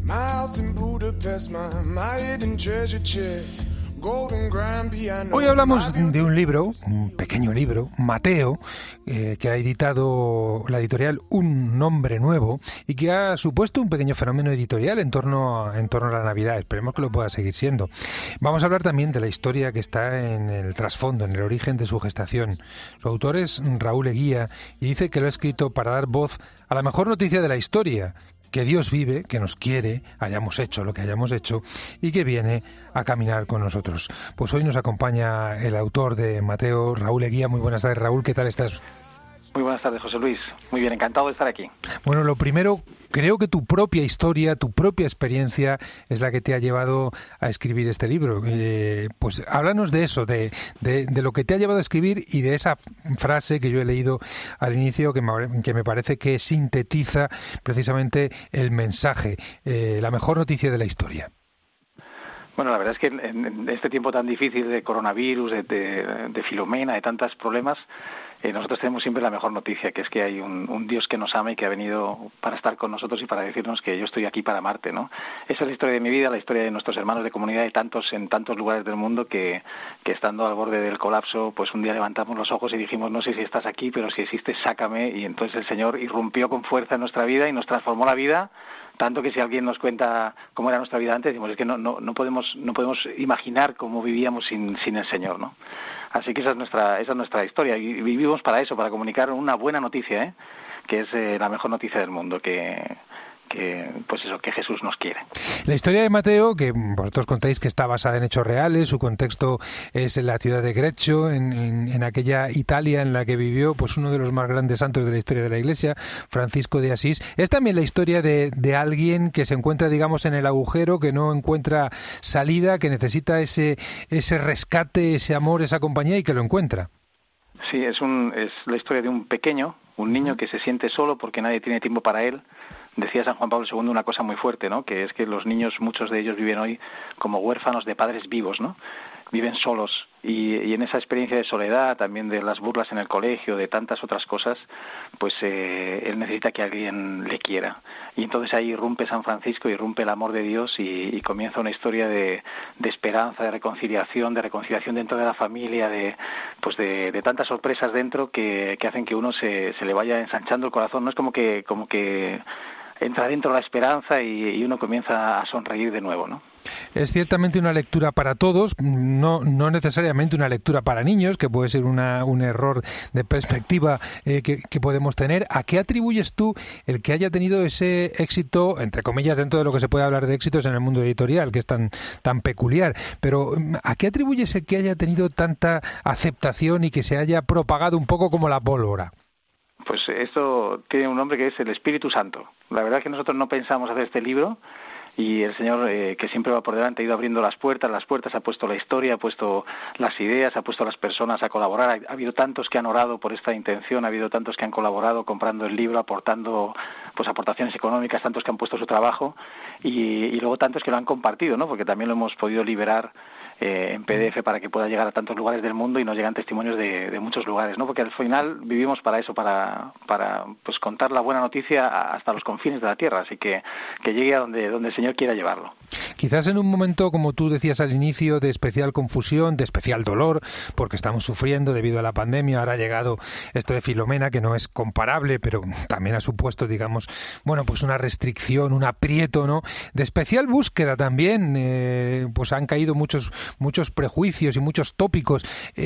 Hoy hablamos de un libro, un pequeño libro, Mateo, que ha editado la editorial Un Nombre Nuevo y que ha supuesto un pequeño fenómeno editorial en torno a la Navidad. Esperemos que lo pueda seguir siendo. Vamos a hablar también de la historia que está en el trasfondo, en el origen de su gestación. Su autor es Raúl Eguía y dice que lo ha escrito para dar voz a la mejor noticia de la historia, que Dios vive, que nos quiere, hayamos hecho lo que hayamos hecho y que viene a caminar con nosotros. Pues hoy nos acompaña el autor de Mateo, Raúl Eguía. Muy buenas tardes, Raúl, ¿qué tal estás? Muy buenas tardes, José Luis. Muy bien, encantado de estar aquí. Bueno, lo primero, creo que tu propia historia, tu propia experiencia es la que te ha llevado a escribir este libro. Pues háblanos de eso, de lo que te ha llevado a escribir y de esa frase que yo he leído al inicio que me parece que sintetiza precisamente el mensaje, la mejor noticia de la historia. Bueno, la verdad es que en este tiempo tan difícil de coronavirus, de Filomena, de tantos problemas, nosotros tenemos siempre la mejor noticia, que es que hay un Dios que nos ama y que ha venido para estar con nosotros y para decirnos que yo estoy aquí para amarte, ¿no? Esa es la historia de mi vida, la historia de nuestros hermanos de comunidad en tantos lugares del mundo que estando al borde del colapso, pues un día levantamos los ojos y dijimos, no sé si estás aquí, pero si existes, sácame. Y entonces el Señor irrumpió con fuerza en nuestra vida y nos transformó la vida, tanto que si alguien nos cuenta cómo era nuestra vida antes, decimos, es que no podemos imaginar cómo vivíamos sin el Señor, ¿no? Así que esa es nuestra historia y vivimos para eso, para comunicar una buena noticia, que es la mejor noticia del mundo, que Jesús nos quiere. La historia de Mateo, que vosotros contáis que está basada en hechos reales, su contexto es en la ciudad de Greccio, en aquella Italia en la que vivió pues uno de los más grandes santos de la historia de la Iglesia, Francisco de Asís. Es también la historia de alguien que se encuentra, digamos, en el agujero, que no encuentra salida, que necesita ese rescate, ese amor, esa compañía y que lo encuentra. Sí, es la historia de un pequeño, un niño que se siente solo porque nadie tiene tiempo para él. Decía San Juan Pablo II una cosa muy fuerte, ¿no? Que es que los niños, muchos de ellos viven hoy como huérfanos de padres vivos, ¿no? Viven solos y en esa experiencia de soledad, también de las burlas en el colegio, de tantas otras cosas, pues él necesita que alguien le quiera. Y entonces ahí irrumpe San Francisco, irrumpe el amor de Dios y comienza una historia de esperanza, de reconciliación dentro de la familia, de tantas sorpresas dentro que hacen que uno se le vaya ensanchando el corazón. No es como que entra dentro la esperanza y uno comienza a sonreír de nuevo, ¿no? Es ciertamente una lectura para todos, no necesariamente una lectura para niños, que puede ser un error de perspectiva que podemos tener. ¿A qué atribuyes tú el que haya tenido ese éxito, entre comillas, dentro de lo que se puede hablar de éxitos en el mundo editorial, que es tan peculiar? Pero ¿a qué atribuyes el que haya tenido tanta aceptación y que se haya propagado un poco como la pólvora? Pues esto tiene un nombre que es el Espíritu Santo. La verdad es que nosotros no pensamos hacer este libro y el Señor, que siempre va por delante, ha ido abriendo las puertas, ha puesto la historia, ha puesto las ideas, ha puesto a las personas a colaborar. Ha habido tantos que han orado por esta intención, ha habido tantos que han colaborado comprando el libro, aportando pues aportaciones económicas, tantos que han puesto su trabajo y luego tantos que lo han compartido, ¿no? Porque también lo hemos podido liberar en PDF para que pueda llegar a tantos lugares del mundo y nos llegan testimonios de muchos lugares, ¿no? Porque al final vivimos para eso, para pues contar la buena noticia hasta los confines de la tierra, así que llegue a donde el Señor quiera llevarlo. Quizás en un momento, como tú decías al inicio, de especial confusión, de especial dolor, porque estamos sufriendo debido a la pandemia. Ahora ha llegado esto de Filomena, que no es comparable, pero también ha supuesto, digamos, bueno, pues una restricción, un aprieto, ¿no? De especial búsqueda también, pues han caído muchos prejuicios y muchos tópicos.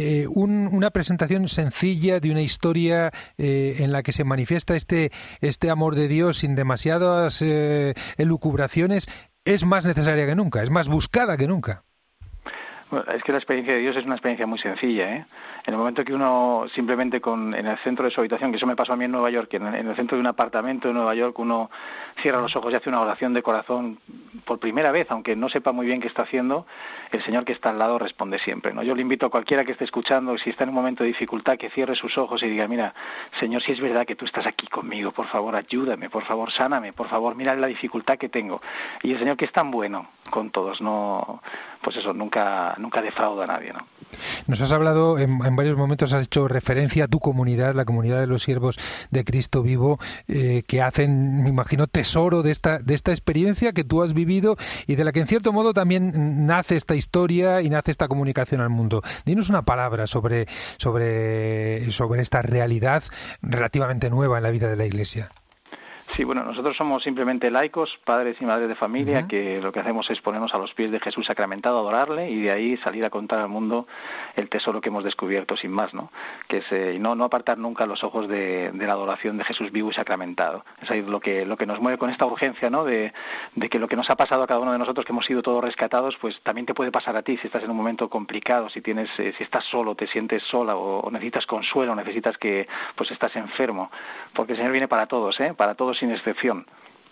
Una presentación sencilla de una historia en la que se manifiesta este amor de Dios sin demasiadas elucubraciones, es más necesaria que nunca, es más buscada que nunca. Bueno, es que la experiencia de Dios es una experiencia muy sencilla, ¿eh? En el momento que uno simplemente en el centro de su habitación, que eso me pasó a mí en Nueva York, que en el centro de un apartamento de Nueva York uno cierra los ojos y hace una oración de corazón por primera vez, aunque no sepa muy bien qué está haciendo, el Señor que está al lado responde siempre, ¿no? Yo le invito a cualquiera que esté escuchando, si está en un momento de dificultad, que cierre sus ojos y diga, mira, Señor, si es verdad que tú estás aquí conmigo, por favor, ayúdame, por favor, sáname, por favor, mira la dificultad que tengo. Y el Señor que es tan bueno, con todos, no, pues eso, nunca defrauda a nadie, ¿no? Nos has hablado, en varios momentos has hecho referencia a tu comunidad, la comunidad de los siervos de Cristo Vivo, que hacen, me imagino, tesoro de esta experiencia que tú has vivido y de la que en cierto modo también nace esta historia y nace esta comunicación al mundo. Dinos una palabra sobre esta realidad relativamente nueva en la vida de la Iglesia. Sí, bueno, nosotros somos simplemente laicos, padres y madres de familia, que lo que hacemos es ponernos a los pies de Jesús sacramentado, adorarle y de ahí salir a contar al mundo el tesoro que hemos descubierto, sin más, ¿no? Que es, y no apartar nunca los ojos de la adoración de Jesús vivo y sacramentado. Es ahí lo que nos mueve con esta urgencia, ¿no? De que lo que nos ha pasado a cada uno de nosotros, que hemos sido todos rescatados, pues también te puede pasar a ti si estás en un momento complicado, si estás solo, te sientes sola o necesitas consuelo, necesitas que pues estás enfermo, porque el Señor viene para todos, para todos sin excepción.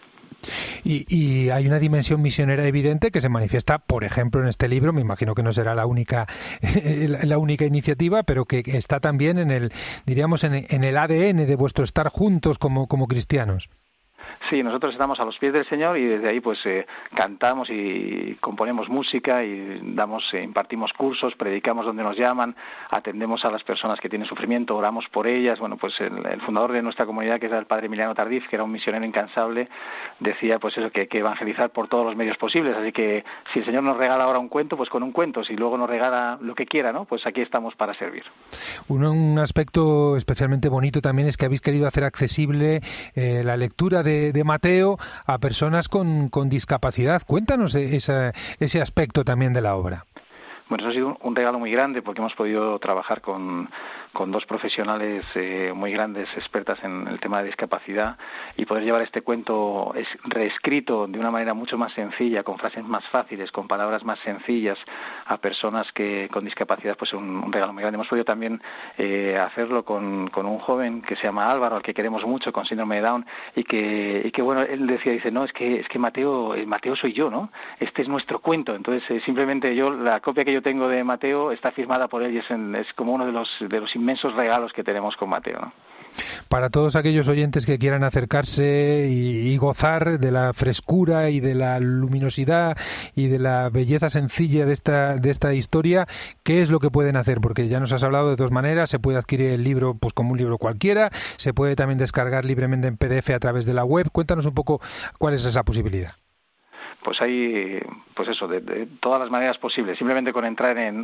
Y hay una dimensión misionera evidente que se manifiesta, por ejemplo, en este libro. Me imagino que no será la única iniciativa, pero que está también en el ADN de vuestro estar juntos como cristianos. Sí, nosotros estamos a los pies del Señor y desde ahí pues cantamos y componemos música y impartimos cursos, predicamos donde nos llaman, atendemos a las personas que tienen sufrimiento, oramos por ellas. Bueno, pues el fundador de nuestra comunidad, que era el padre Emiliano Tardif, que era un misionero incansable, decía pues eso, que evangelizar por todos los medios posibles. Así que si el Señor nos regala ahora un cuento, pues con un cuento. Si luego nos regala lo que quiera, ¿no? Pues aquí estamos para servir. Un aspecto especialmente bonito también es que habéis querido hacer accesible la lectura de Mateo a personas con discapacidad. Cuéntanos ese aspecto también de la obra. Bueno, eso ha sido un regalo muy grande porque hemos podido trabajar con dos profesionales muy grandes, expertas en el tema de discapacidad, y poder llevar este cuento reescrito de una manera mucho más sencilla, con frases más fáciles, con palabras más sencillas, a personas que con discapacidad, pues es un regalo muy grande. Hemos podido también hacerlo con un joven que se llama Álvaro, al que queremos mucho, con síndrome de Down, y que bueno, él dice, no, es que Mateo soy yo, ¿no? Este es nuestro cuento. Entonces simplemente la copia que yo tengo de Mateo está firmada por él y es como uno de los inmensos regalos que tenemos con Mateo, ¿no? Para todos aquellos oyentes que quieran acercarse y gozar de la frescura y de la luminosidad y de la belleza sencilla de esta historia, ¿qué es lo que pueden hacer? Porque ya nos has hablado de dos maneras. Se puede adquirir el libro pues como un libro cualquiera, se puede también descargar libremente en PDF a través de la web. Cuéntanos un poco cuál es esa posibilidad. Pues hay, pues eso, de todas las maneras posibles. Simplemente con entrar en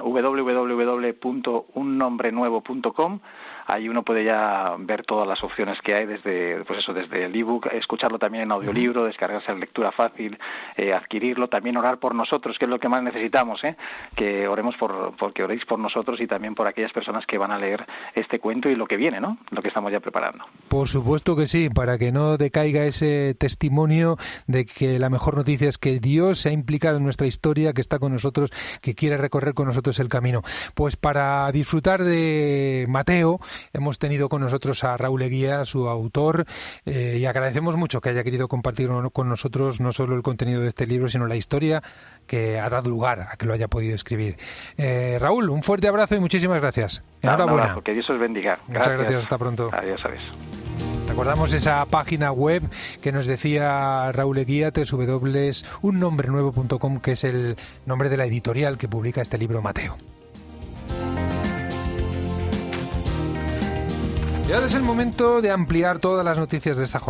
www.unnombrenuevo.com, ahí uno puede ya ver todas las opciones que hay desde el ebook, escucharlo también en audiolibro, descargarse en lectura fácil, adquirirlo, también orar por nosotros, que es lo que más necesitamos, que oremos porque oréis por nosotros y también por aquellas personas que van a leer este cuento y lo que viene, ¿no? Lo que estamos ya preparando. Por supuesto que sí, para que no decaiga ese testimonio de que la mejor noticia es que Dios se ha implicado en nuestra historia, que está con nosotros, que quiere recorrer con nosotros el camino. Pues para disfrutar de Mateo hemos tenido con nosotros a Raúl Eguía, su autor, y agradecemos mucho que haya querido compartir con nosotros no solo el contenido de este libro, sino la historia que ha dado lugar a que lo haya podido escribir. Raúl, un fuerte abrazo y muchísimas gracias. Enhorabuena. Un abrazo, que Dios os bendiga. Muchas gracias, hasta pronto. Adiós. Recordamos esa página web que nos decía Raúl Eguía, www.unnombrenuevo.com, que es el nombre de la editorial que publica este libro Mateo. Y ahora es el momento de ampliar todas las noticias de esta jornada.